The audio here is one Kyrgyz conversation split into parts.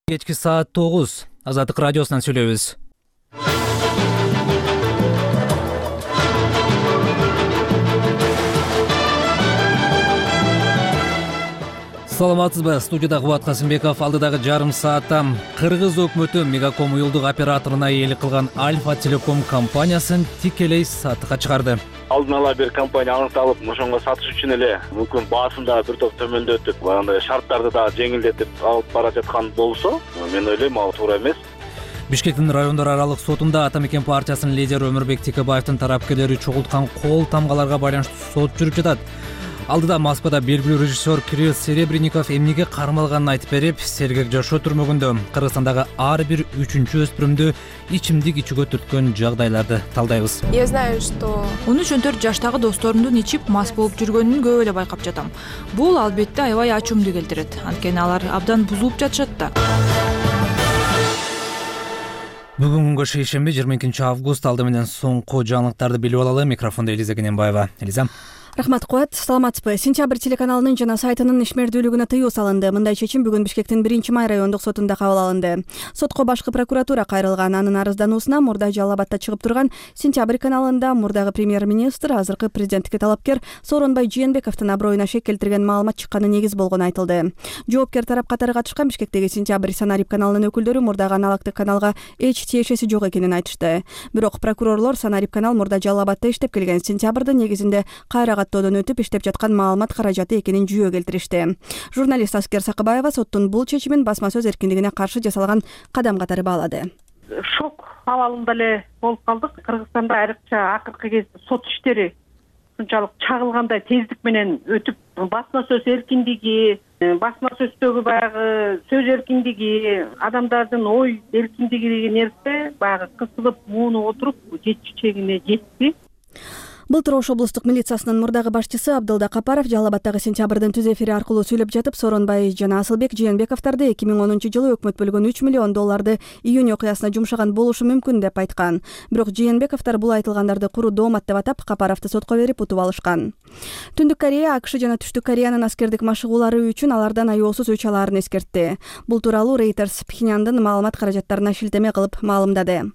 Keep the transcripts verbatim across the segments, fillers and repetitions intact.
Кечки саат тогуз. Азаттык радиосунан сүйлөйбүз. Саламатсызбы? Студияда Кубат Касымбеков. Алдыдагы жарым саатта Кыргыз өкмөтү Мегаком уюлдук операторуна ээлик кылган Альфа Телеком компаниясын тикелей сатыкка чыгарды. Алдын ала бир компания аныкталып, ошонго сатыш үчүн эле мүмкүн баасын да бир топ төмөндөтүп, андай шарттарды да жеңилдетип алып бара жаткан болсо, мен ойлойм ал туура эмес. Бишкектин райондор аралык сотунда Ата Мекен партиясынын лидери Өмүрбек Текебаевдин тарапкерлери чогулткан кол тамгаларга байланыштуу сот жүрүп жатат. Алдыда Москвада белгилүү режиссер Кирилл Серебренников эмнеге кармалганын айтып берип, сергек жашоо түрмөгүндө Кыргызстандагы ар бир үчүнчү өспүрүмдү ичимдик ичүүгө түрткөн жагдайларды талдайбыз. Я знаю, что он үч он төрт жаштагы досторумдун ичип мас болуп жүргөнүн көп эле байкап жатам. Бул албетте аябай ачуумду келтирет. Анткени алар абдан бузулуп жатышат да. Бүгүн күнгө шейшемби жыйырма экинчи август алды менен соңку жаңылыктарды билип алалы. Микрофондо Элиза Кененбаева. Элиза. Рахмат Куат, саламатсызбы? Сентябрь телеканалынын жана сайтынын ишмердүүлүгүнө тыюу салынды. Мындай чечим бүгүн Бишкектин биринчи май райондук сотунда кабыл алынды. Сотко башкы прокуратура кайрылган. Анын арыздануусуна мурда Жалал Абадта чыгып турган Сентябрь каналында мурдагы премьер-министр, азыркы президенттикке талапкер Сооронбай Жээнбековдун аброюна шек келтирген маалымат чыкканы негиз болгону айтылды. Жоопкер тарап катары катышкан Бишкектеги Сентябрь Санарип каналынын өкүлдөрү мурдагы аналогдук каналга эч тиешеси жок экенин айтышты. Бирок прокурорлор Санарип канал мурда Жалал Абадта иштеп келген Сентябрдын негизинде кайра каттоодон өтүп иштеп жаткан маалымат каражаты экенин жүйө келтиришти. Журналист Аскер Сакыбаева соттун бул чечимин басма сөз эркиндигине каршы жасалган кадам катары баалады. Шок абалында эле болуп калдык. Кыргызстанда айрыкча акыркы кезде сот иштери ушунчалык чагылгандай тездик менен өтүп, басма сөз эркиндиги, басма сөздөгү баягы сөз эркиндиги, адамдардын ой эркиндиги деген нерсе баягы кысылып, муунуп отуруп жетчү чегине жетти. Былтыр Ош облустук милициясынын мурдагы башчысы Абдылда Капаров Жалал Абадтагы Сентябрдын түз эфири аркылуу сүйлөп жатып, Сооронбай жана Асылбек Жээнбековдорду эки миң онунчу жылы өкмөт бөлгөн үч миллион долларды июнь окуясына жумшаган болушу мүмкүн деп айткан. Бирок Жээнбековдор бул айтылгандарды куру доомат деп атап, Капаровду сотко берип утуп алышкан. Түндүк Корея АКШ жана Түштүк Кореянын аскердик машыгуулары үчүн алардан аеосуз өч алаарын эскертти. Бул тууралуу Reuters Пхеньяндын маалымат каражаттарына шилтеме кылып маалымдады.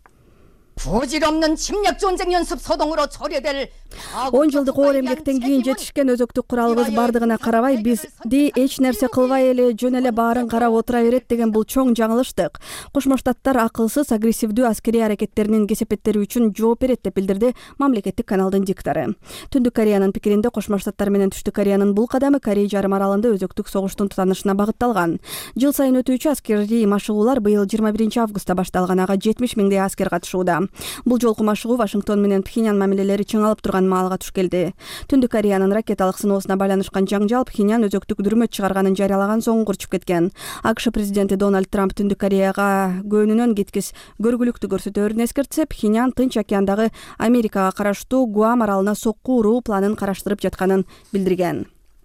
부질없는 침략 전쟁 연습 со동으로 처리될 он жылдык оор эмгектен кийин жетишкен өзөктүк куралыбыз бардыгына карабай бизди эч нерсе кылбай эле жөн эле баарын карап отура берет деген бул чоң жаңылыштык. Кошмо Штаттар акылсыз агрессивдүү аскерий аракеттеринин кесепеттери үчүн жооп берет деп билдирди мамлекеттик каналдын диктору. Түндүк Кореянын пикиринде Кошмо Штаттар менен Түштүк Кореянын бул кадамы Корей жарым аралында өзөктүк согуштун тутанышына багытталган. Жыл сайын өтүүчү аскерий машыгуулар быйыл жыйырма биринчи августта башталган. Ага жетимиш миңдей аскер катышууда. Бул жолку машыгуу Вашингтон менен Пхеньян мамилелери чыңалып турган маалга туш келди. Түндүк Кореянын ракеталык сыноосуна байланышкан жаңжал Пхеньян өзөктүк дүрмөт чыгарганын жарыялаган соң курчуп кеткен. АКШ президенти Дональд Трамп Түндүк Кореяга көөнүнөн кеткис көргүлүктү көрсөтөөрүн эскертсе, Пхеньян Тынч океандагы Америкага караштуу Гуам аралына сокку уруу планын караштырып жатканын билдирген.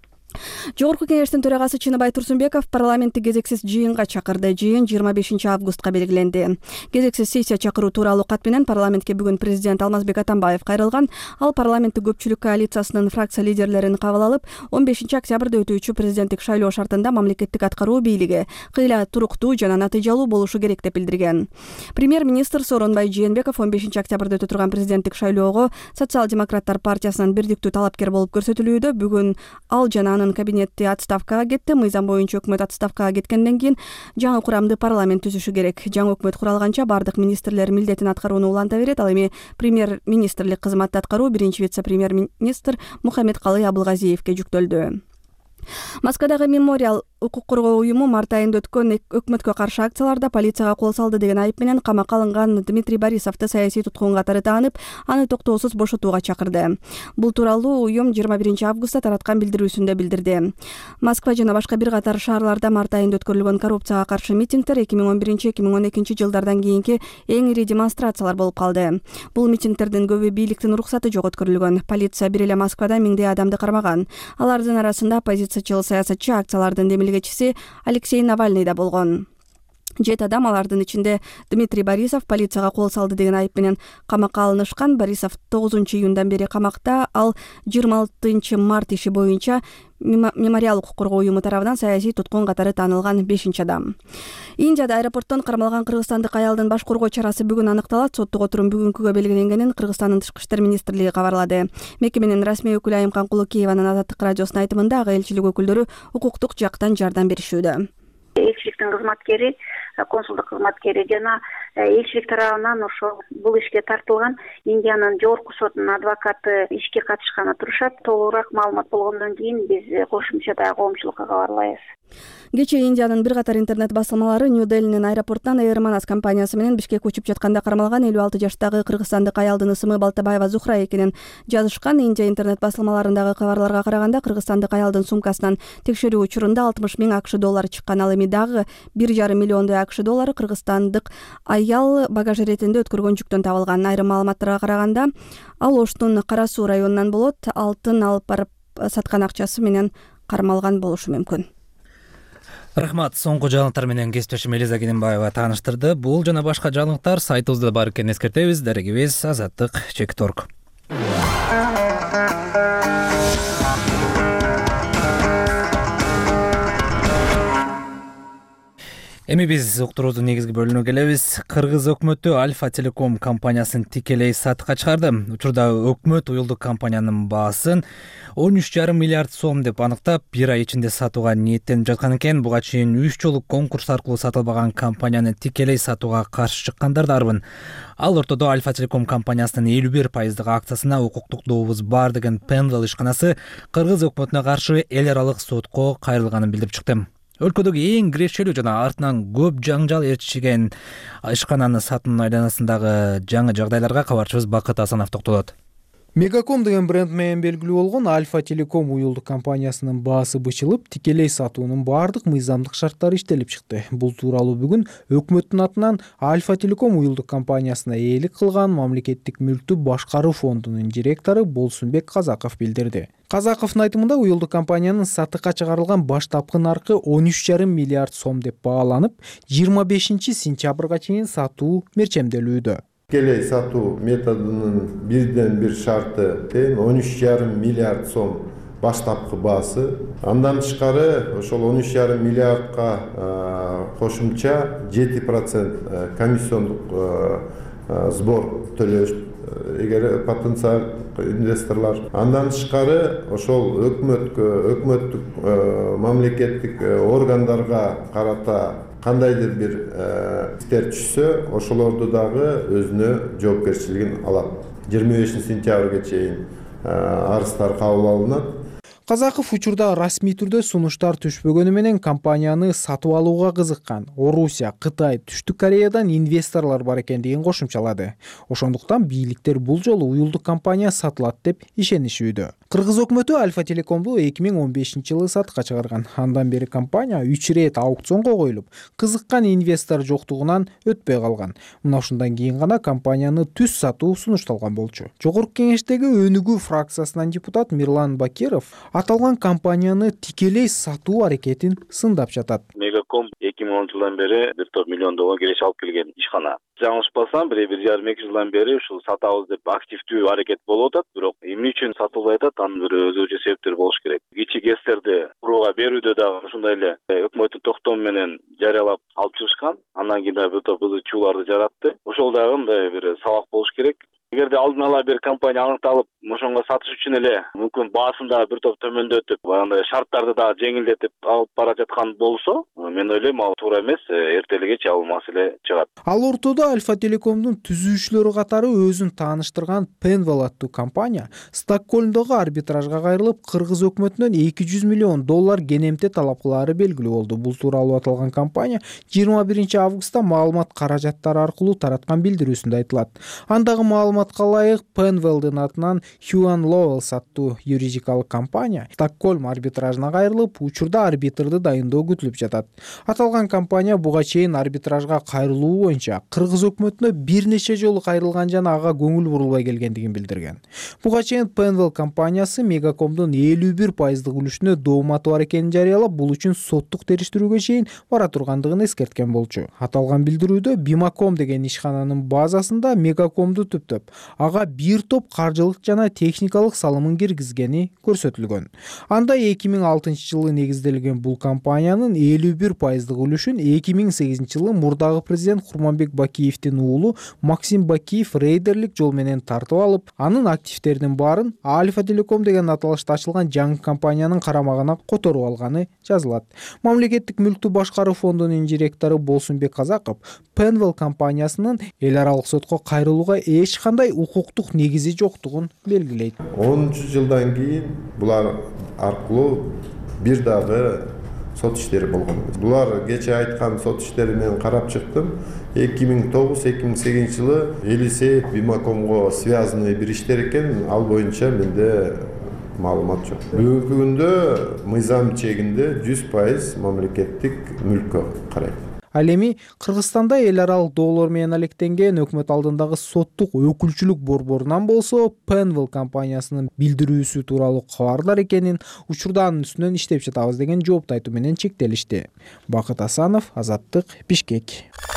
Жогорку кеңештин төрагасы Чыныбай Турсунбеков парламентти кезексиз жыйынга чакырды. Жыйын жыйырма бешинчи августка белгиленди. Кезексиз сессия чакыруу тууралуу кат менен парламентке бүгүн президент Алмазбек Атамбаев кайрылган. Ал парламенттик көпчүлүк коалициясынын фракция лидерлерин кабыл алып, он бешинчи октябрда өтүүчү президенттик шайлоо шартында мамлекеттик аткаруу бийлиги кыйла туруктуу жана натыйжалуу болушу керек деп билдирген. Премьер-министр Сооронбай Жээнбеков он бешинчи октябрда өтө турган президенттик шайлоого социал-демократтар партиясынан бирдиктүү талапкер болуп көрсөтүлүүдө. Бүгүн ал жана анын кабинети отставкага кетти. Мыйзам боюнча өкмөт отставкага кеткенден кийин жаңы курамды парламент түзүшү керек. Жаңы өкмөт куралганча бардык министрлер милдетин аткарууну уланта берет. Ал эми премьер-министрлик кызматты аткаруу биринчи вице-премьер-министр Мухаммедкалый Абылгазиевке жүктөлдү. Москвадагы Мемориал укук коргоо уюму март айында өткөн өкмөткө каршы акцияларда полицияга кол салды деген айып менен камакка алынган Дмитрий Борисовду саясий туткун катары таанып, аны токтоосуз бошотууга чакырды. Бул тууралуу уюм жыйырма биринчи августта тараткан билдирүүсүндө билдирди. Москва жана башка бир катар шаарларда март айында өткөрүлгөн коррупцияга каршы митингдер эки миң он биринчи эки миң он экинчи жылдардан кийинки эң ири демонстрациялар болуп калды. Бул митингдердин көбү бийликтин уруксаты жок өткөрүлгөн. Полиция бир эле Москвада миңдей адамды кармаган. Алардын арасында оппозициячыл саясатчы, акциялардын демилгечиси Алексей Навальный да болгон. жети адам, алардын ичинде Дмитрий Борисов, полицияга кол салды деген айып менен камакка алынышкан. Борисов тогузунчу июндан бери камакта. Ал жыйырма алтынчы март иши боюнча мемориал укук коргоо уюму тарабынан саясий туткун катары таанылган бешинчи адам. Индияда аэропорттон кармалган кыргызстандык аялдын баш коргоо чарасы бүгүн аныкталат. Соттук отурум бүгүнкүгө белгиленгенин Кыргызстандын тышкы иштер министрлиги кабарлады. Мекеменин расмий өкүлү Айымкан Кулукееванын Азаттык радиосуна айтымында ага элчилик өкүлдөрү укуктук жактан жардам беришүүдө. Элчиликтин кызматкери, консулдук кызматкери жана элчилик тарабынан ошол бул ишке тартылган Индиянын жогорку сотунун адвокаты ишке катышканы турушат. Толугураак маалымат болгондон кийин биз кошумча дагы коомчулукка кабарлайбыз. Кечээ Индиянын бир катар интернет басылмалары Нью-Делинин аэропортунан Air Manas компаниясы менен Бишкекке учуп жатканда кармалган элүү алты жаштагы кыргызстандык аялдын ысымы Балтабаева Зухра экенин жазышкан. Индия интернет басылмаларындагы кабарларга караганда кыргызстандык аялдын сумкасынан текшерүү учурунда алтымыш миң акш доллары чыккан. Ал эми дагы бир жарым миллиондой акш доллары кыргызстандык аял багаж иретинде өткөргөн жүктөн табылган. Айрым маалыматтарга караганда ал Оштун Кара Суу районунан болот. Алтын алып барып саткан акчасы менен кармалган болушу мүмкүн. Рахмат. Соңку жаңылыктар менен кесиптешим Элиза Кененбаева тааныштырды. Бул жана башка жаңылыктар сайтыбызда бар экенин эскертебиз. Дарегибиз азаттык чекит точка орг. Эми биз уктуруубуздун негизги бөлүгүнө келебиз. Кыргыз өкмөтү Альфа Телеком компаниясын тикелей сатыкка чыгарды. Учурда өкмөт уюлдук компаниянын баасын он үч жарым миллиард сом деп аныктап, бир ай ичинде сатууга ниеттенип жаткан экен. Буга чейин үч жолу конкурс аркылуу сатылбаган компанияны тикелей сатууга каршы чыккандар дарбын. Ал ортодо Альфа Телеком компаниясынын элүү бир пайыздык акциясына укуктук дообуз бар деген Penwell ишканасы кыргыз өкмөтүнө каршы эл аралык сотко кайрылганын билдирип чыкты. Өлкөдөгү эң кирешелүү жана артынан көп жаңжал ээрчишкен ишкананы сатуунун айланасындагы жаңы жагдайларга кабарчыбыз Бакыт Асанов токтолот. Мегаком деген бренд менен белгилүү болгон Альфа Телеком уюлдук компаниясынын баасы бычылып, тикелей сатуунун баардык мыйзамдык шарттары иштелип чыкты. Бул тууралуу бүгүн өкмөттүн атынан Альфа Телеком уюлдук компаниясына ээлик кылган мамлекеттик мүлктү башкаруу фондунун директору Болсунбек Казаков билдирди. Казаковдун айтымында уюлдук компаниянын сатыкка чыгарылган баштапкы наркы он үч жарым миллиард сом деп бааланып, жыйырма бешинчи сентябрга чейин сатуу мерчемделүүдө. Тикелей сатуу методунун бирден бир шарты тең он үч жарым миллиард сом баштапкы баасы. Андан тышкары ошол он үч жарым миллиардка кошумча жети процент комиссиондук сбор төлөш эгер потенциал инвесторлор. Андан тышкары ошол өкмөткө, өкмөттүк мамлекеттик органдарга карата кандайдыр бир иштер түшсө, ошолорду дагы өзүнө жоопкерчилигин алат. жыйырма бешинчи сентябрга чейин арыздар кабыл алынат. Казаков учурда расмий түрдө сунуштар түшпөгөнү менен компанияны сатып алууга кызыккан Орусия, Кытай, Түштүк Кореядан инвесторлор бар экендигин кошумчалады. Ошондуктан бийликтер бул жолу уюлдук компания сатылат деп ишенишүүдө. Кыргыз өкмөтү Альфа Телекомду эки миң он бешинчи жылы сатыкка чыгарган. Андан бери компания үч рет аукционго коюлуп, кызыккан инвестор жоктугунан өтпөй калган. Мына ушундан кийин гана компанияны түз сатуу сунушталган болчу. Жогорку кеңештеги Өнүгүү фракциясынан депутат Мирлан Бакиров аталган компанияны тикелей сатуу аракетин сындап жатат. Мегаком эки миң онунчу жылдан бери бир топ миллион доллар киреше алып келген ишкана. Жаңылышпасам, бир бир жарым эки жылдан бери ушул сатабыз деп активдүү аракет болуп атат, бирок эмне үчүн сатылбай атат, анын бир өзгөчө себептери болуш керек. Кичи гэстерди курууга берүүдө дагы ушундай эле өкмөттүн токтому менен жарыялап алып чыгышкан. Андан кийин дагы бир топ ызычууларды жаратты. Ошол дагы мындай бир сабак болуш керек. Эгерде алдын ала бир компания аныкталып, ошонго сатыш үчүн эле мүмкүн баасын дагы бир топ төмөндөтүп, андай шарттарды дагы жеңилдетип алып бара жаткан болсо, мен ойлойм ал туура эмес, эртелегече ал маселе чыгат. Ал ортодо Альфа Телекомдун түзүүчүлөрү катары өзүн тааныштырган Penwell аттуу компания Стокгольмдогу арбитражга кайрылып, кыргыз өкмөтүнөн эки жүз миллион доллар кенемте талап кылаары белгилүү болду. Бул тууралуу аталган компания жыйырма биринчи августта маалымат каражаттары аркылуу тараткан билдирүүсүндө айтылат. Андагы маалымат маалыматка ылайык, Penwell'дин атынан Huan Lowells аттуу юридикалык компания Стокгольм арбитражына кайрылып, учурда арбитрди дайындоо күтүлүп жатат. Аталган компания буга чейин арбитражга кайрылуу боюнча Кыргыз өкмөтүнө бир нече жолу кайрылган жана ага көңүл бурулбай келгендигин билдирген. Буга чейин Penwell компаниясы Мегакомдун элүү бир пайыздык үлүшүнө дооматы бар экенин жарыялап, бул үчүн соттук териштирүүгө чейин бара тургандыгын эскерткен болчу. Аталган билдирүүдө Бимаком деген ишкананын базасында Мегакомду түптөп, ага бир топ каржылык жана техникалык салымын киргизгени көрсөтүлгөн. Анда эки миң алтынчы жылы негизделген бул компаниянын элүү бир пайыздык үлүшүн эки миң сегизинчи жылы мурдагы президент Курманбек Бакиевдин уулу Максим Бакиев рейдерлик жол менен тартып алып, анын активдеринин баарын Альфа Телеком деген аталышта ачылган жаңы компаниянын карамагына которуп алганы жазылат. Мамлекеттик мүлктү башкаруу фондунун директору Болсунбек Казаков Penwell компаниясынын эл аралык сотко кайрылууга эч кандай укуктук негизи жоктугун белгилейт. онунчу жылдан кийин булар аркылуу бир дагы сот иштери болгон. Булар кече айткан сот иштери менен карап чыктым. эки миң тогуз эки миң сегизинчи жылы Елисеев Бимакомго связанный бир иштер экен, ал боюнча менде маалымат жок. Бүгүнкү күндө мыйзам чегинде жүз пайыз мамлекеттик мүлккө карайт. Ал эми Кыргызстанда эл аралык доолор менен алектенген өкмөт алдындагы соттук өкүлчүлүк борборунан болсо Penwell компаниясынын билдирүүсү тууралуу кабардар экенин, учурда анын үстүнөн иштеп жатабыз деген жоопту айтуу менен чектелишти. Бакыт Асанов, Азаттык, Бишкек.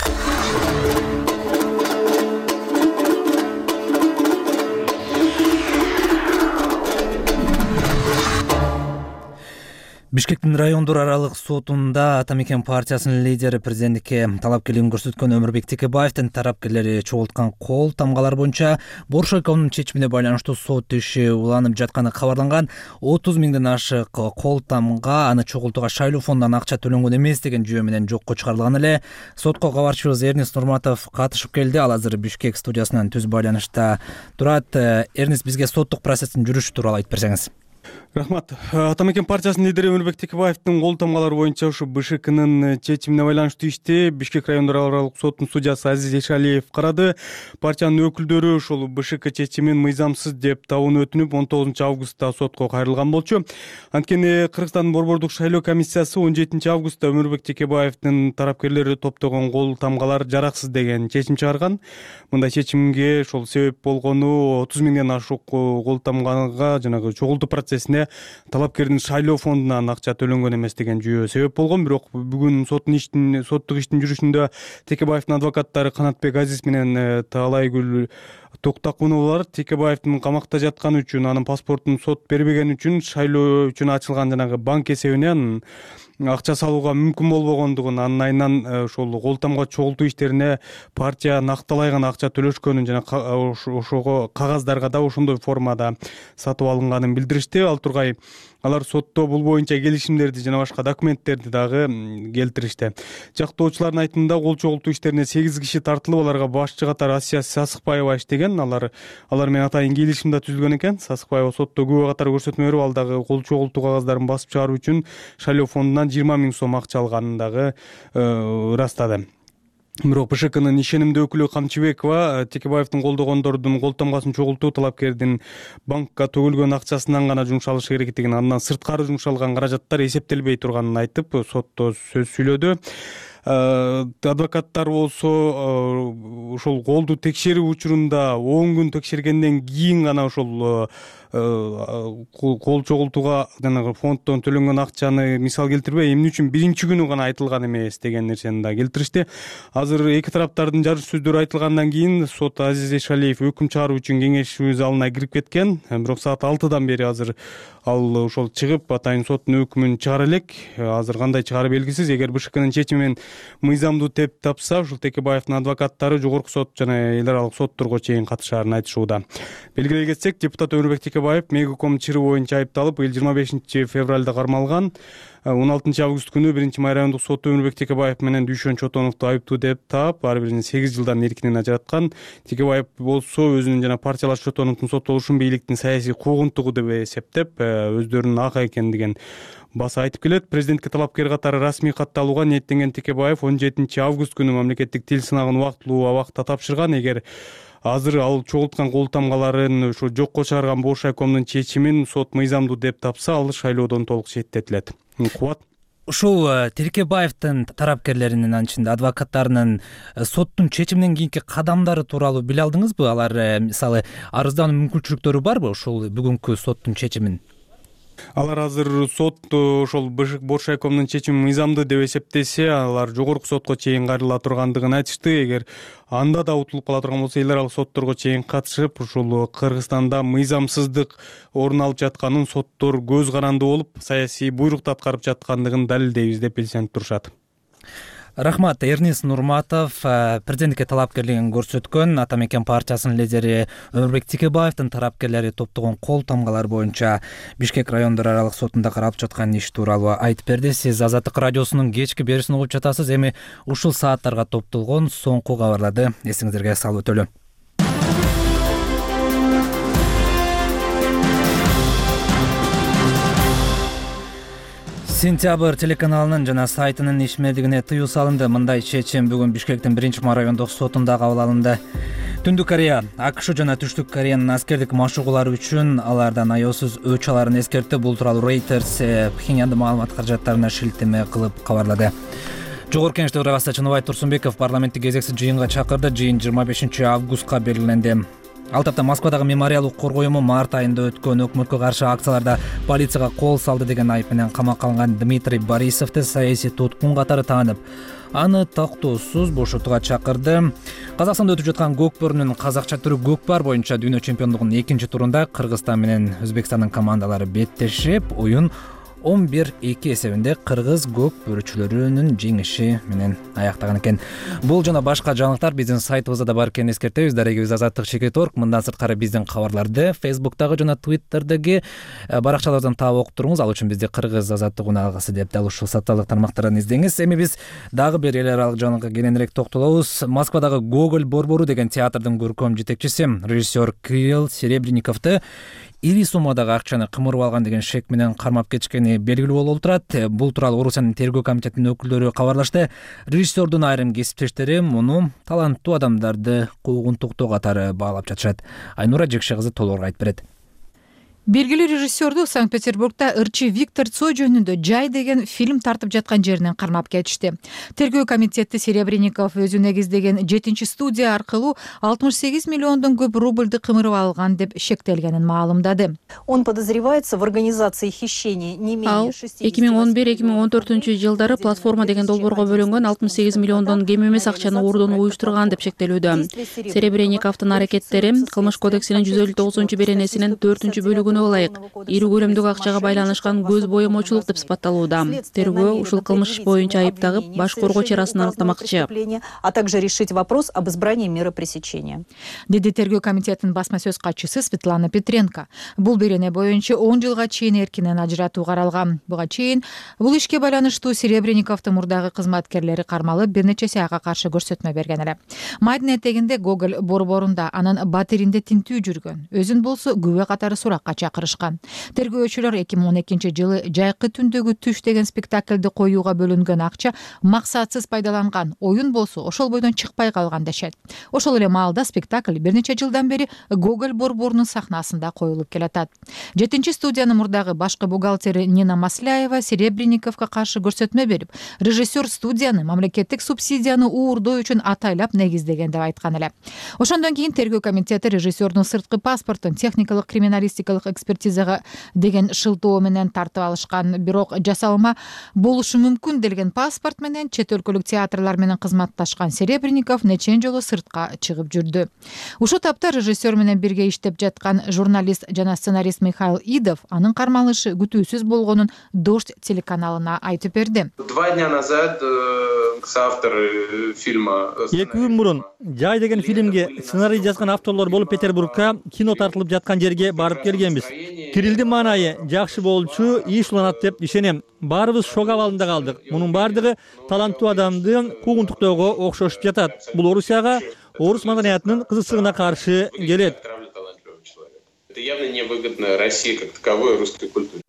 Бишкектин райондор аралык сотунда Ата мекен партиясынын лидери президенттикке талапкерлигин көрсөткөн Өмүрбек Текебаевдин тарапкерлери чогулткан кол тамгалар боюнча Боршайковдун чечимине байланыштуу сот иши уланып жатканы кабарланган. отуз миңден ашык кол тамга аны чогултууга шайлоо фондунан акча төлөнгөн эмес деген жүйө менен жокко чыгарылган эле. Сотко кабарчыбыз Эрнис Нурматов катышып келди. Ал азыр Бишкек студиясынан түз байланышта турат. Эрнис, бизге соттук процесстин жүрүшү тууралуу айтып берсеңиз. Рахмат. Ата мекен партиясынын лидери Өмүрбек Текебаевдин кол тамгалары боюнча ушу БШКнын чечимине байланыштуу ишти Бишкек райондор аралык сотунун судьясы Азиз Эшалиев карады. Партиянын өкүлдөрү ушул БШК чечимин мыйзамсыз деп табууну өтүнүп, он тогузунчу августта сотко кайрылган болчу. Анткени Кыргызстандын борбордук шайлоо комиссиясы он жетинчи августта Өмүрбек Текебаевдин тарапкерлери топтогон кол тамгалар жараксыз деген чечим чыгарган. Мындай чечимге ошол себеп болгону отуз миңден ашык кол тамгага жанагы чогултуу процессине талапкердин шайлоо фондунан акча төлөнгөн эмес деген жүйө себеп болгон. Бирок бүгүн соттун иштин соттук иштин жүрүшүндө Текебаевдин адвокаттары Канатбек Азиз менен Таалайгүл Токтакуновалар Текебаевдин камакта жатканы үчүн, анын паспортун сот бербегени үчүн шайлоо үчүн ачылган жанагы банк эсебинен акча салууга мүмкүн болбогондугун, анын айынан ошол кол тамга чогултуу иштерине партия накталай гана акча төлөшкөнүн жана ошого кагаздарга да ошондой формада сатып алынганын билдиришти. Ал тургай алар сотто бул боюнча келишимдерди жана башка документтерди дагы келтиришти. Жактоочулардын айтымында кол чогултуу иштерине сегиз киши тартылып, аларга башчы катары Асия Сасыкбаева иштеген. Алар алар менен атайын келишим да түзүлгөн экен. Сасыкбаева сотто күбө катары көрсөтмө берип, ал дагы кол чогултуу кагаздарын басып чыгаруу үчүн шайлоо фондунан жыйырма миң сом акча алганын дагы ырастады. Бирок БШКнын ишенимдүү өкүлү Камчыбекова Текебаевдин колдогондордун кол тамгасын чогултуу талапкердин банкка төгүлгөн акчасынан гана жумшалышы керек экенин, андан сырткары жумшалган каражаттар эсептелбей турганын айтып, сотто сөз сүйлөдү. Адвокаттар болсо ошол колду текшерүү учурунда он күн текшергенден кийин гана ошол кол чогултууга жанагы фонддон төлөнгөн акчаны мисал келтирбей, эмне үчүн биринчи күнү гана айтылган эмес деген нерсени да келтиришти. Азыр эки тараптардын жарыш сөздөрү айтылгандан кийин сот Азиз Эшалиев өкүм чыгаруу үчүн кеңешүү залына кирип кеткен. Бирок саат алтыдан бери азыр ал ошол чыгып атайын соттун өкүмүн чыгара элек. Азыр кандай чыгары белгисиз. Эгер БШКнын чечимин мыйзамдуу деп тапса, ушул Текебаевдин адвокаттары жогорку сот жана эл аралык сотторго чейин катышаарын айтышууда. Белгилей кетсек, депутат Өмүрбек Текебаев Мегаком чыры боюнча айыпталып, быйыл жыйырма бешинчи февралда кармалган. он алтынчы август күнү биринчи май райондук соту Өмүрбек Текебаев менен Дүйшөн Чотоновду айыптуу деп таап, ар биринин сегиз жылдан эркинен ажыраткан. Текебаев болсо өзүнүн жана партиялаш Чотоновдун соттолушун бийликтин саясий куугунтугу деп эсептеп, өздөрүнүн ак экендигин баса айтып келет. Президентке талапкер катары расмий катталууга ниеттенген Текебаев он жетинчи август күнү мамлекеттик тил сынагын убактылуу абакта тапшырган. Эгер азыр ал чогулткан кол тамгаларын ушу жокко чыгарган бош айкомдун чечимин сот мыйзамдуу деп тапса, ал шайлоодон толук четтетилет. Кубат. Ушул Тиркебаевдин тарапкерлеринин, анын ичинде адвокаттарынын соттун чечиминен кийинки кадамдары тууралуу биле алдыңызбы? Алар мисалы арыздануу мүмкүнчүлүктөрү барбы ушул бүгүнкү соттун чечимин? Алар азыр сот ошол Бышык бош айкомдун чечими мыйзамдуу деп эсептесе, алар жогорку сотко чейин кайрыла тургандыгын айтышты. Эгер анда да утулуп кала турган болсо, эл аралык сотторго чейин катышып, ушул Кыргызстанда мыйзамсыздык орун алып жатканын соттор көз карандуу болуп, саясий буйрукту аткарып жаткандыгын далилдейбиз деп белсенип турушат. Рахмат. Эрнис Нурматов президенттикке талапкерлигин көрсөткөн Ата Мекен партиясынын лидери Өмүрбек Текебаевдин тарапкерлери топтогон кол тамгалар боюнча Бишкек райондор аралык сотунда каралып жаткан иш тууралуу айтып берди. Сиз Азаттык радиосунун кечки берүүсүн угуп жатасыз. Эми ушул сааттарга топтолгон соңку кабарларды эсиңиздерге салып өтөлү. Сентябрь телеканалынын жана сайтынын ишмердигине тыюу салынды. Мындай чечим бүгүн Бишкектин биринчи райондук сотунда кабыл алынды. Түндүк Корея АКШ жана Түштүк Кореянын аскердик машыгуулары үчүн алардан аеосуз өч аларын эскертти. Бул тууралуу Reuters Пхеньяндын маалымат каражаттарына шилтеме кылып кабарлады. Жогорку Кеңештин төрагасы Чыныбай Турсунбеков парламенттик кезексиз жыйынга чакырды. Жыйын жыйырма бешинчи августка белгиленди. Ал тапта Москвадагы мемориал укук коргоюму март айында өткөн өкмөткө каршы акцияларда полицияга кол салды деген айып менен камакка алынган Дмитрий Борисовду саясий туткун катары таанып, аны токтоосуз бошотууга чакырды. Казакстанда өтүп жаткан көкпөрүнүн казакча түрү көкпар боюнча дүйнө чемпиондугунун экинчи турунда Кыргызстан менен Өзбекстандын командалары беттешип, оюн он бир эки эсебинде кыргыз көкпөрүчүлөрүнүн жеңиши менен аяктаган экен. Бул жана башка жаңылыктар биздин сайтыбызда да бар экенин эскертебиз. Дарегибиз азаттык чекит точка орг. Мындан сырткары биздин кабарларды Facebook'тагы жана Twitter'дagi баракчалардан таап окуп туруңуз. Ал үчүн бизди Кыргыз азаттык унаасы деп дал ушул социалдык тармактардан издеңиз. Эми биз дагы бир эл аралык жаңылыкка кененирээк токтолобуз. Москвадагы Гоголь борбору деген театрдын көркөм жетекчиси режиссер Кирилл Серебренниковду ири суммадагы акчаны кымырып алган деген шек менен кармап кетишкени белгилүү болуп турат. Бул тууралуу Орусиянын тергөө комитетинин өкүлдөрү кабарлашты. Режиссердун айрым кесиптештери муну таланттуу адамдарды куугунтуктоо катары баалап жатышат. Айнура Жекше кызы толугураак айтып берет. Белгилүү режиссерду Санкт-Петербургда ырчы Виктор Цой жөнүндө Жай деген фильм тартып жаткан жеринен кармап кетишти. Тергөө комитети Серебренников өзү негиздеген жетинчи студия аркылуу алтымыш сегиз миллиондон көп рубльду кымырып алган деп шектелгенин маалымдады. Он подозревается в организации хищения не менее шестидесяти. эки миң он бир эки миң он төртүнчү жылдары платформа деген долбоорго бөлүнгөн алтымыш сегиз миллиондон кем эмес акчаны уурдууну уюштурган деп шектелүүдө. Серебренниковдун аракеттери Кылмыш кодексинин жүз элүү тогузунчу беренесинин төртүнчү бөлүгүнө ылайык ири көлөмдөгү акчага байланышкан көз боемочулук деп сыпатталууда. Тергөө ушул кылмыш иш боюнча айыптагы баш коргоо чарасын аныктамакчы, а также решить вопрос об избрании меры пресечения. Деди тергөө комитетинин басма сөз катчысы Светлана Петренко. Бул берене боюнча он жылга чейин эркинен ажыратуу каралган. Буга чейин бул ишке байланыштуу Серебренниковдун мурдагы кызматкерлери кармалып, бир нече ага каршы көрсөтмө берген эле. Майдын этегинде Гоголь борборунда анын батиринде тинтүү жүргөн. Өзүн болсо күбө катары суракка чакырышкан. Тергөөчүлөр эки миң он экинчи жылы Жайкы түндөгү түш деген спектакльди коюуга бөлүнгөн акча максатсыз пайдаланган. Оюн болсо ошол бойдон чыкпай калган дешет. Ошол эле маалда спектакль бир нече жылдан бери Гоголь борборунун сахнасында коюлуп келатат. Жетинчи студиянын мурдагы башкы бухгалтери Нина Масляева Серебренниковго каршы көрсөтмө берип, режиссер студияны мамлекеттик субсидияны уурдоо үчүн атайлап негиздеген деп айткан эле. Ошондон кийин тергөө комитети режиссердун сырткы паспортун техникалык криминалистикалык экспертизага деген шылтоо менен тартып алышкан. Бирок жасалма болушу мүмкүн делген паспорт менен чет өлкөлүк театрлар менен кызматташкан Серебренников нечен жолу сыртка чыгып жүрдү. Ушул тапта режиссер менен бирге иштеп жаткан журналист жана сценарист Михаил Идов анын кармалышы күтүүсүз болгонун Дождь телеканалына айтып берди. Два дня назад соавтор фильма эки күн мурун Жай деген фильмге сценарий жазган авторлор болуп Петербургка кино тартылып жаткан жерге барып келгенбиз. Кирилдин маанайы жакшы болчу, иш уланат деп ишенем. Баарыбыз шок абалында калдык. Мунун бардыгы таланттуу адамдын куугунтуктоого окшошуп жатат. Бул Орусияга, орус маданиятынын кызыксыздыгына каршы келет. Это явно невыгодно России как таковой, русской культуре.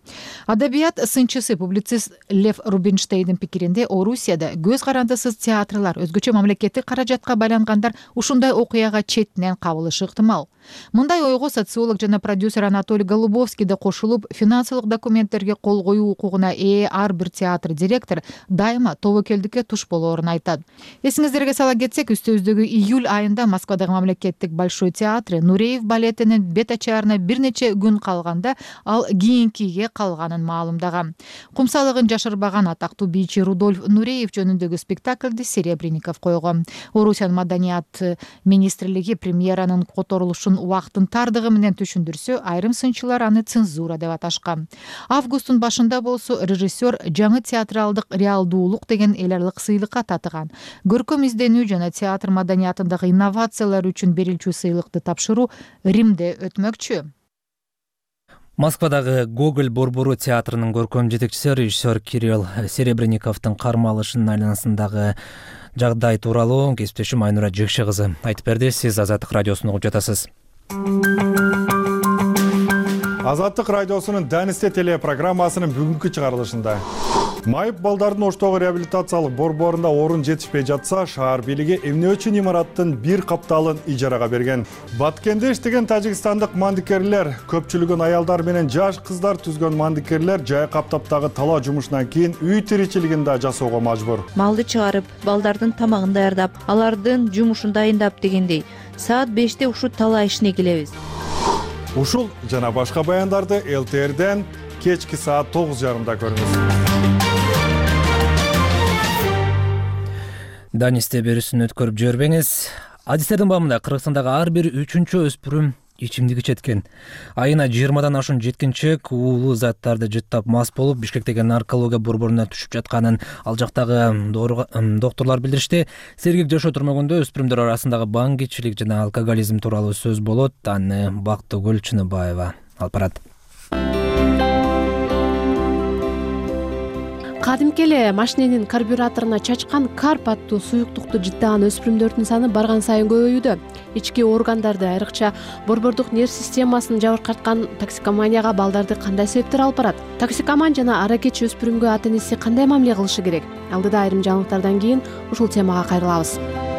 Адабият сынчысы публицист Лев Рубинштейндин пикиринде Орусияда көз карандысыз театрлар, өзгөчө мамлекеттик каражатка байлангандар ушундай окуяга четинен кабылышы ыктымал. Мындай ойго социолог жана продюсер Анатолий Голубовский да кошулуп, финансылык документтерге кол коюу укугуна ээ ар бир театр директор дайыма тобокелдикке туш болоорун айтат. Эсиңиздерге сала кетсек, үстөбүздөгү июль айында Москвадагы мамлекеттик Большой театры Нуреев балетинин бет ачаарына бир нече күн калганда ал кийинкиге калганын маалымдаган. Кумсалыгын жашырбаган атактуу бийчи Рудольф Нуреев жөнүндөгү спектакльди Серебренников койгон. Орусиянын маданият министрлиги премьеранын которулушун убактын тардыгы менен түшүндүрсө, айрым сынчылар аны цензура деп аташкан. Августтун башында болсо режиссер жаңы театралдык реалдуулук деген эл аралык сыйлыкка татыган. Көркөм изденүү жана театр маданиятындагы инновациялар үчүн берилчү сыйлыкты тапшыруу Римде өтмөкчү. Москвадагы Гоголь борбору театрынын көркөм жетекчиси режиссер Кирилл Серебренниковдун кармалышынын айланасындагы жагдай тууралуу кесиптешим Айнура Жекше кызы айтып берди. Сиз Азаттык радиосун угуп жатасыз. Азаттык радиосунун Дэнисте телепрограммасынын бүгүнкү чыгарылышында майып балдардын Оштогу реабилитациялык борборунда орун жетишпей жатса, шаар бийлиги эмне үчүн имараттын бир капталын ижарага берген. Баткенде иштеген тажикстандык мандикерлер, көпчүлүгүн аялдар менен жаш кыздар түзгөн мандикерлер жай каптаптагы талаа жумушунан кийин үй тиричилигин да жасоого мажбур. Малды чыгарып, балдардын тамагын даярдап, алардын жумушун дайындап дегендей, саат беште ушул талаа ишине келебиз. Ушул жана башка баяндарды эл тэ эрден кечки саат тогуз жарымда көрүңүз. Данисте берүүсүн өткөрүп жибербеңиз. Адистердин бабында Кыргызстандагы ар бир үчүнчү өспүрүм ичимдик ичеткен. Айына жыйырмадан ашуун жеткинчек уулуу заттарды жыттап мас болуп, Бишкектеги наркология борборуна түшүп жатканын ал жактагы докторлор билдиришти. Сергек жашоо түрмөгүндө өспүрүмдөр арасындагы баңгичилик жана алкоголизм тууралуу сөз болот. Аны Бактыгүл Чыныбаева алып барат. Кадимки эле машиненин карбюраторуна чачкан карп аттуу суюктукту жыттаган өспүрүмдөрдүн саны барган сайын көбөйүүдө. Ички органдарды, айрыкча борбордук нерв системасын жабыркаткан токсикоманияга балдарды кандай себептер алып барат? Токсикоман жана аракетчи өспүрүмгө ата энеси кандай мамиле кылышы керек? Алдыда айрым жаңылыктардан кийин ушул темага кайрылабыз.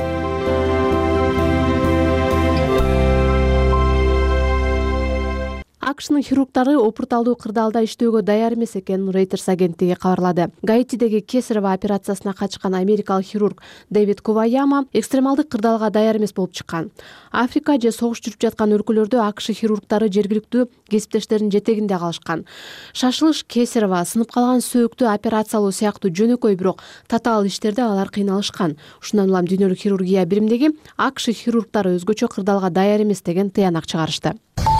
АКШнын хирургдары опурталдуу кырдаалда иштөөгө даяр эмес экенин Reuters агенттиги кабарлады. Гаитидеги кесарево операциясына катышкан америкалык хирург Дэвид Коваяма экстремалдык кырдаалга даяр эмес болуп чыккан. Африка же согуш жүрүп жаткан өлкөлөрдө АКШ хирургдары жергиликтүү кесиптештеринин жетегинде калышкан. Шашылыш кесарево, сынып калган сөөктү операциялоо сыяктуу жөнөкөй бирок татаал иштерде алар кыйналышкан. Ушундан улам дүйнөлүк хирургия биримдеги АКШ хирургдары өзгөчө кырдаалга даяр эмес деген тыянак чыгарышты.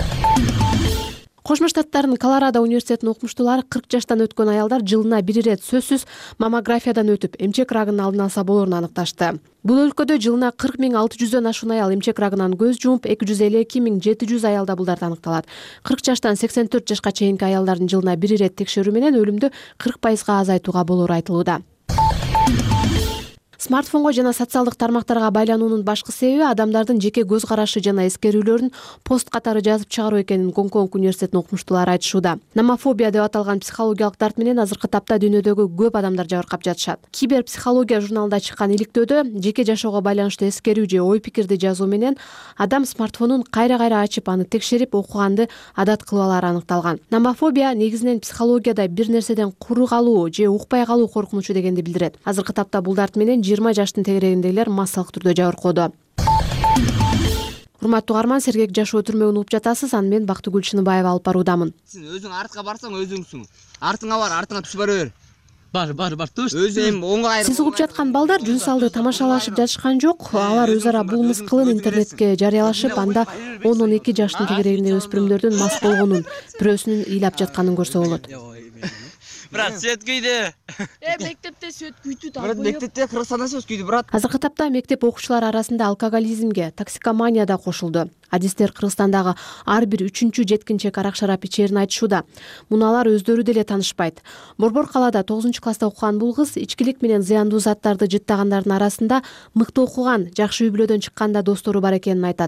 Кошмо Штаттардын Колорадо университетинин окумуштуулары кырк жаштан өткөн аялдар жылына бир ирет сөзсүз маммографиядан өтүп, эмчек рагынын алдын алса болоорун аныкташты. Бул өлкөдө жылына кырк миң алты жүздөн ашуун аял эмчек рагынан көз жумуп, эки жүз элүү эки миң жети жүз аялда булдарда аныкталат. кырк жаштан сексен төрт жашка чейинки аялдардын жылына бир ирет текшерүү менен өлүмдү кырк пайызга азайтууга болоору айтылууда. Смартфонго жана социалдык тармактарга байлануунун башкы себеби адамдардын жеке көз карашы жана эскерүүлөрүн пост катары жазып чыгаруу экенин Гонконг университетинин окумуштуулары айтышууда. Номофобия деп аталган психологиялык дарт менен азыркы тапта дүйнөдөгү көп адамдар жабыркап жатышат. Киберпсихология журналында чыккан иликтөөдө жеке жашоого байланыштуу эскерүү же ой пикирди жазуу менен адам смартфонун кайра-кайра ачып, аны текшерип окуганды адат кылып алары аныкталган. Номофобия негизинен психологияда бир нерседен куру калуу же укпай калуу коркунучу дегенди билдирет. Азыркы тапта бул дарт менен жыйырма жаштын тегерегиндегилер массалык түрдө жабыркоодо. Урматтуу угарман, сергек жашоо түрмөгүн угуп жатасыз. Аны мен Бактыгүл Чыныбаева алып баруудамын. Сен өзүң артка барсаң өзүңсүң. Артыңа бар, артыңа түшүп бара бер. Бар, бар, бар, түш. Өзү эми оңго айрып. Сиз угуп жаткан балдар жүн салды тамашалашып жатышкан жок. Алар өз ара бул мыскылын интернетке жарыялашып, анда он он эки жаштын тегерегиндеги өспүрүмдөрдүн мас болгонун, бирөөсүнүн ыйлап жатканын көрсө болот. Брат, свет күйдү. Э, мектепте свет күйдү да. Брат, мектепте Кыргызстанда свет күйдү, брат. Азыркы тапта мектеп окуучулары арасында алкоголизмге, токсикомания да кошулду. Адистер Кыргызстандагы ар бир үчүнчү жеткинчек арак шарап ичээрин айтышууда. Муну алар өздөрү деле таанышпайт. Борбор калаада тогузунчу класста окуган бул кыз ичкилик менен зыяндуу заттарды жыттагандардын арасында мыкты окуган, жакшы үй бүлөдөн чыкканда достору бар экенин айтат.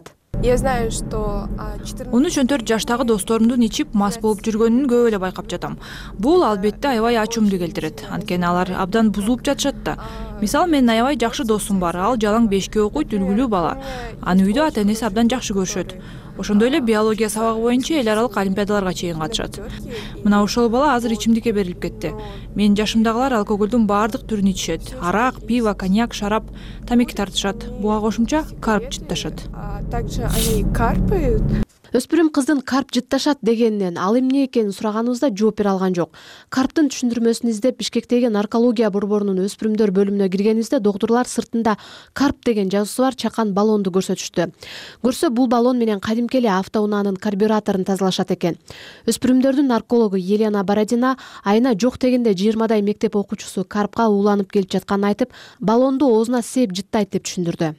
Я знаю, что он үч он төрт жаштагы досторумдун ичип мас болуп жүргөнүн көп эле байкап жатам. Бул албетте аябай ачуумду келтирет. Анткени алар абдан бузулуп жатышат да. Мисалы, менин аябай жакшы досум бар. Ал жалаң бешке окуйт, үлгүлүү бала. Аны үйдө ата энеси абдан жакшы көрүшөт. Ошондой эле биология сабагы боюнча эл аралык олимпиадаларга чейин катышат. Мына ошол бала азыр ичимдикке берилип кетти. Менин жашымдагылар алкоголдун баардык түрүн ичишет. Арак, пиво, коньяк, шарап, тамеки тартышат. Буга кошумча карп жытташат. Также они карпают. Өспүрүм кыздын карп жытташат дегенинен ал эмне экенин сураганыбызда жооп бере алган жок. Карптын түшүндүрмөсүн издеп Бишкектеги наркология борборунун өспүрүмдөр бөлүмүнө киргенибизде доктурлар сыртында карп деген жазуусу бар чакан баллонду көрсөтүштү. Көрсө бул баллон менен кадимки эле автоунаанын карбюраторун тазалашат экен. Өспүрүмдөрдүн наркологу Елена Бородина айына жок дегенде жыйырмадай мектеп окуучусу карпка ууланып келип жатканын айтып, баллонду оозуна сээп жыттайт деп түшүндүрдү.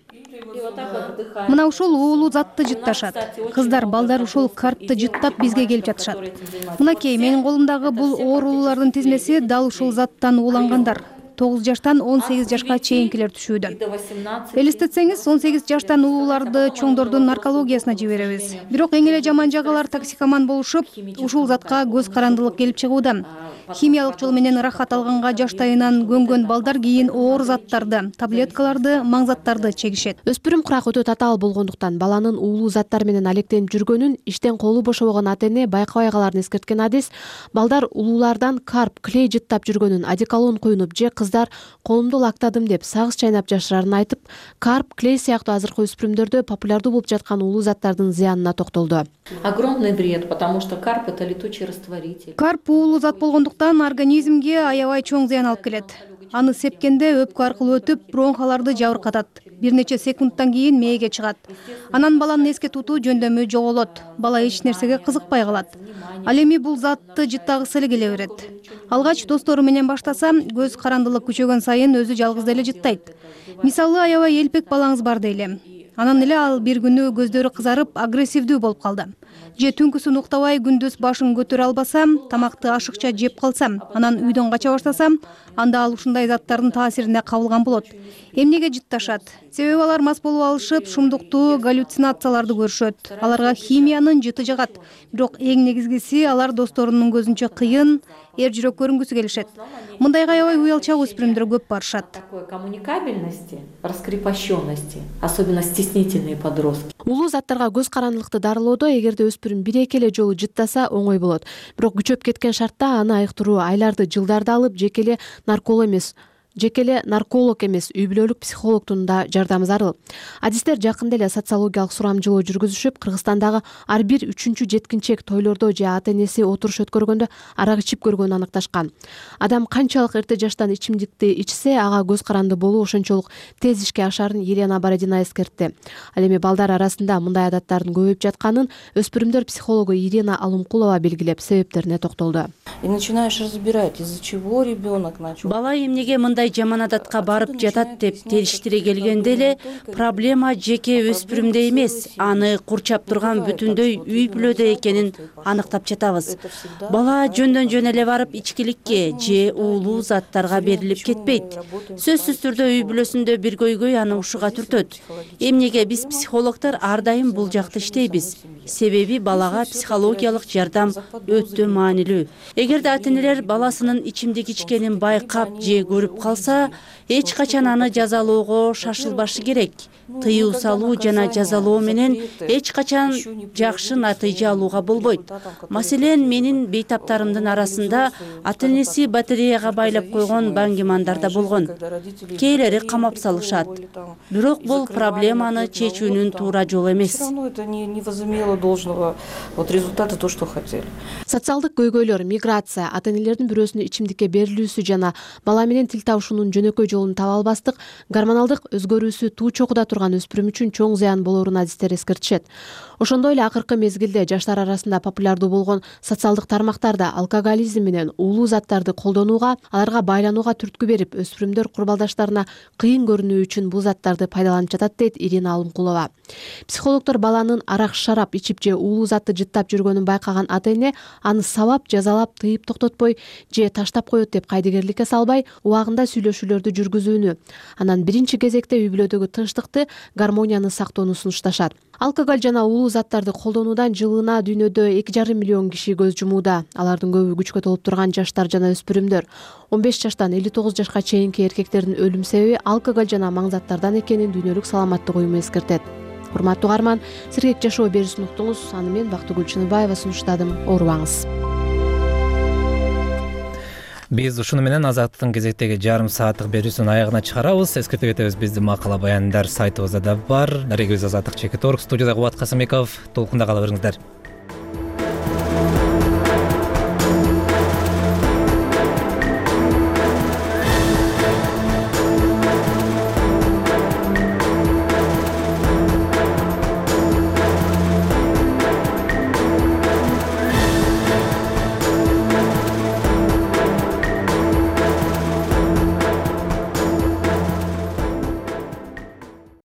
Мына ушул уулуу затты жытташат. Кыздар, балдар ушул карпты жыттап бизге келип жатышат. Мынакей, менин колумдагы бул оорулуулардын тизмеси дал ушул заттан уулангандар. тогуз жаштан он сегиз жашка чейинкилер түшүүдө. Элестетсеңиз, он сегиз жаштан улууларды чоңдордун наркологиясына жиберебиз. Бирок эң эле жаман жагы алар токсикоман болушуп, ушул затка көз карандылык келип чыгууда. Химиялык жол менен ырахат алганга жаштайынан көнгөн балдар кийин оор заттарды, таблеткаларды, маңзаттарды чегишет. Өспүрүм курак өтө татаал болгондуктан баланын уулуу заттар менен алектенип жүргөнүн иштен колу бошобогон ата эне байкабай каларын эскерткен адис, балдар улуулардан карп, клей жыттап жүргөнүн, одеколон куюнуп же кыздар колумду лактадым деп сагыз чайнап жашырарын айтып, карп, клей сыяктуу азыркы өспүрүмдөрдө популярдуу болуп жаткан улуу заттардын зыянына токтолду. Огромный вред, потому что карп это летучий растворитель. Карп уулуу зат болгондуктан организмге аябай чоң зыян алып келет. Аны сепкенде өпкө аркылуу өтүп, бронхаларды жабыркатат. Бир нече секундтан кийин мээге чыгат. Анан баланын эске тутуу жөндөмү жоголот. Бала эч нерсеге кызыкпай калат. Ал эми бул затты жыттагысы эле келе берет. Алгач достору менен баштаса, көз карандылык күчөгөн сайын өзү жалгыз деле жыттайт. Мисалы, аябай элпек балаңыз бар дейли. Анан эле ал бир күнү көздөрү кызарып, агрессивдүү болуп калды. Же түнкүсүн уктабай күндүз башын көтөрө албасам, тамакты ашыкча жеп калсам, анан үйдөн кача баштасам, анда ал ушундай заттардын таасирине кабылган болот. Эмнеге жытташат? Себеби алар мас болуп алышып, шумдуктуу галлюцинацияларды көрүшөт. Аларга химиянын жыты жагат. Бирок эң негизгиси алар досторунун көзүнчө кыйын, эр жүрөк көрүнгүсү келишет. Мындайга аябай уялчак өспүрүмдөр көп барышат. Коммуникабельности, раскрепощенности, особенно стеснительные подростки. Улуу заттарга көз карандылыкты дарылоодо эгерде өспүрүм бир-эки эле жолу жыттаса оңой болот. Бирок күчөп кеткен шартта аны айыктыруу айларды, жылдарды алып жекеле нарколог эмес жекеле нарколог эмес, үй бүлөлүк психологдун да жардамы зарыл. Адистер жакында эле социологиялык сурамжылоо жүргүзүшүп, Кыргызстандагы ар бир үчүнчү жеткинчек тойлордо же ата энеси отуруш өткөргөндө арак ичип көргөнүн аныкташкан. Адам канчалык эрте жаштан ичимдикти ичсе, ага көз каранды болуу ошончолук тез ишке ашарын Елена Бородина эскертти. Ал эми балдар арасында мындай адаттардын көбөйүп жатканын өспүрүмдөр психологу Ирина Алымкулова белгилеп, себептерине токтолду. И начинаешь разбирать, из-за чего ребенок начал. Бала эмнеге мындай жаман адатка барып жатат деп териштире келгенде эле проблема жеке өспүрүмдө эмес, аны курчап турган бүтүндөй үй бүлөдө экенин аныктап жатабыз. Бала жөндөн жөн эле барып ичкиликке же уулуу заттарга берилип кетпейт. Сөзсүз түрдө үй бүлөсүндө бир көйгөй аны ушуга түртөт. Эмнеге биз психологдор ар дайым бул жакта иштейбиз? Себеби балага психологиялык жардам өтө маанилүү. Эгерде ата энелер баласынын ичимдик ичкенин байкап же көрүп калса, эч качан аны жазалоого шашылбашы керек. Тыюу салуу жана жазалоо менен эч качан жакшы натыйжа алууга болбойт. Маселен, менин бейтаптарымдын арасында ата энеси батареяга байлап койгон баңгимандар да болгон. Кээлери камап салышат. Бирок бул проблеманы чечүүнүн туура жолу эмес. Социалдык көйгөйлөр, миграция, ата энелердин бирөөсүнө ичимдикке берилүүсү жана бала менен тил табышуунун жөнөкөй жолун таба албастык, гормоналдык өзгөрүүсү туу чокуда турган өспүрүм үчүн чоң зыян болоорун адистер эскертишет. Ошондой эле акыркы мезгилде жаштар арасында популярдуу болгон социалдык тармактарда алкоголизм менен уулуу заттарды колдонууга, аларга байланууга түрткү берип, өспүрүмдөр курбалдаштарына кыйын көрүнүү үчүн бул заттарды пайдаланып жатат дейт Ирина Алымкулова. Психологдор баланын арак, шарап ичип же уулуу затты жыттап жүргөнүн байкаган ата эне аны сабап, жазалап, тыйып токтотпой же таштап коет деп кайдыгерликке салбай, убагында сүйлөшүүлөрдү жүргүзүүнү. Анан биринчи кезекте үй бүлөдөгү тынчтыкты, гармонияны сактоону сунушташат. Алкоголь жана улуу заттарды колдонуудан жылына дүйнөдө эки жарым миллион киши көз жумууда. Алардын көбү күчкө толуп турган жаштар жана өспүрүмдөр. он беш жаштан элүү тогуз жашка чейинки эркектердин өлүм себеби алкоголь жана маң заттардан экенин дүйнөлүк саламаттык уюму эскертет. Урматтуу угарман, сиргек жашоо берүүсүн уктуңуз. Аны мен Бактыгүл Чыныбаева сунуштадым. Оорубаңыз. Биз ушуну менен Азаттыктын кезектеги жарым сааттык берүүсүн аягына чыгарабыз. Эскертип кетебиз, биздин макала баяндар сайтыбызда да бар. Нарегиз Азаттык чекит орг, студияда Кубат Касымбеков. Толкунда кала бериңиздер.